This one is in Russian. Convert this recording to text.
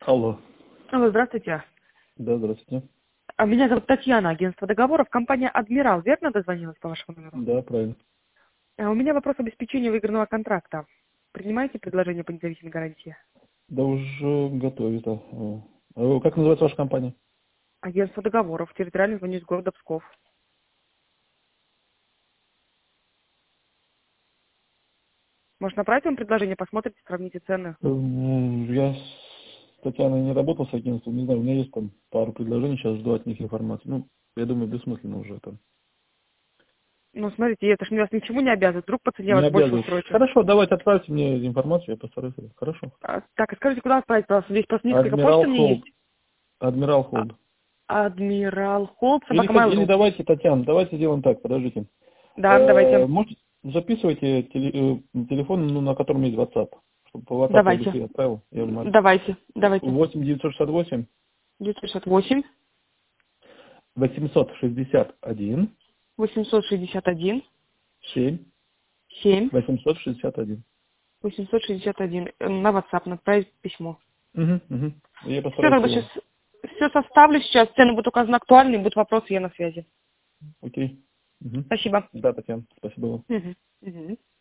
Алло. Алло, здравствуйте. Да, здравствуйте. Меня зовут Татьяна, агентство договоров, компания «Адмирал». Верно дозвонилась по вашему номеру? Да, правильно. У меня вопрос обеспечения выигранного контракта. Принимаете предложение по независимой гарантии? Да уже готовит. Как называется ваша компания? Агентство договоров, территориальный звоню из города Псков. Может, направить вам предложение, посмотрите, сравните цены? Я с Татьяной не работал с агентством, не знаю, у меня есть там пару предложений, сейчас жду от них информации. Ну, я думаю, бессмысленно уже там. Ну, смотрите, это ж вас ничему не обязывает. Вдруг по цене Не вас больше обязываюсь. устроит. Хорошо, давайте отправьте мне информацию, я постараюсь. Хорошо. Так, и скажите, куда отправить, пожалуйста? Здесь просто несколько почт Адмирал у меня Холд. есть. Адмирал Холд. Адмирал Холд, собака Или Mail.ru. давайте, Татьяна, давайте сделаем так, подождите. Да, давайте. Можете, записывайте телефон, ну, на котором есть WhatsApp. Чтобы по WhatsApp я Давайте. быстрее отправил. Я вам Давайте. 8 968 968 861 861 7 7 861. 861. На WhatsApp отправить письмо. Угу. Я Все, постараюсь тогда сейчас сделать. все составлю сейчас. Цены будут указаны актуальные, будут вопросы, я на связи. Окей. Угу. Спасибо. Да, Татьяна, спасибо вам. Мгм. Мгм.